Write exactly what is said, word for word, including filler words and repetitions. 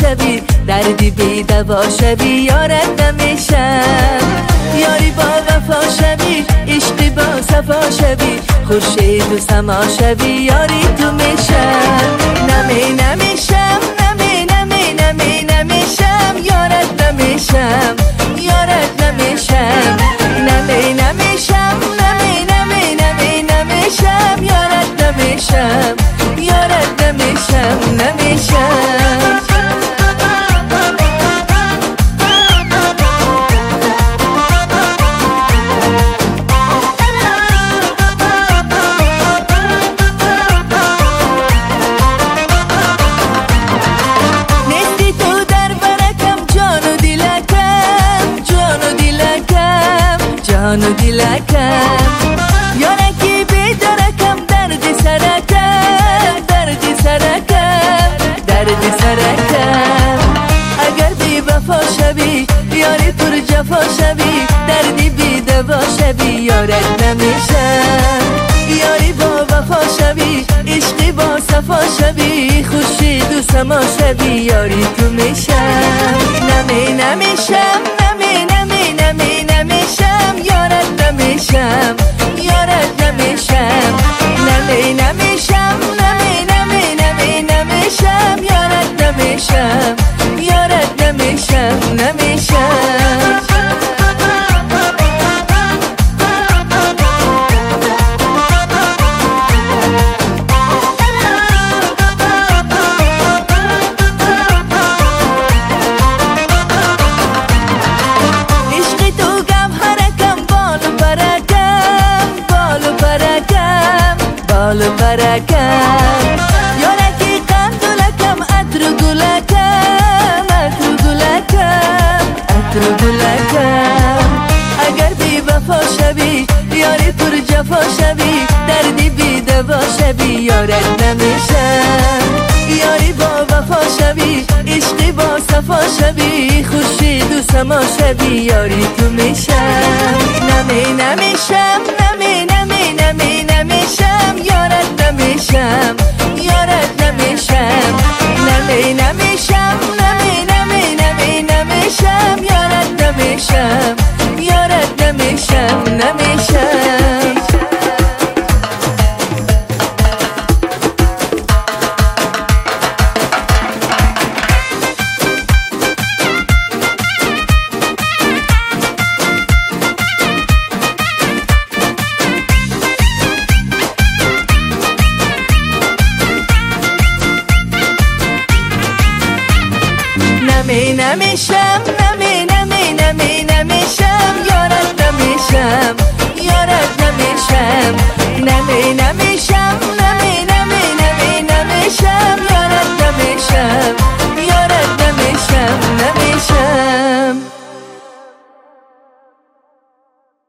شوی، دردی بی دوا شوی، یارت نمیشم. یاری با وفا شوی، عشقی با صفا شوی، خورشید و سما شوی، یاری تو میشم. نمی نمیشم، نمی نمی نمی نمیشم، یارت نمیشم، یارت نمیشم. نمی نمیشم، نمی نمی نمی نمیشم، یارت نمیشم، یارت نمیشم، نمیشم. جان و دلکم یارکی بیدارکم، دردی سرکم، دردی سرکم، دردی سرکم. اگر بی وفا شوی، یاری پر جفا شوی، دردی بی دوا شوی، یارت نمیشم. یاری با وفا شوی، عشقی با صفا شوی، خورشید و سما شوی، یاری تو میشم. نمی نمیشم، نمی نمی نمی نمیشم، یارت نمیشم، یارت نمیشم. نمی نمیشم، نمی نمی نمی نمیشم، یارت نمیشم، یارت نمیشم، نمیشم. بالو برکم یارکی قندولکم، عطر گلکم، عطر گلکم، عطر گلکم. اگر بی وفا شوی، یاری پر جفا شوی، دردی بی دوا شوی، یارت نمیشم. یاری با وفا شوی، عشقی با صفا شوی، خورشید و سما شوی، یاری تو میشم. نمی نمیشم، نمی نمی نمی نمیشم، یارت نمیشم، یارت نمیشم. نمی نمیشم، نمی نمی نمی نمیشم، یارت نمیشم، یارت نمیشم، نمیشم. نمی نمیشم، نمی نمی نمی نمیشم، یارت نمیشم، یارت نمیشم. نمی نمیشم،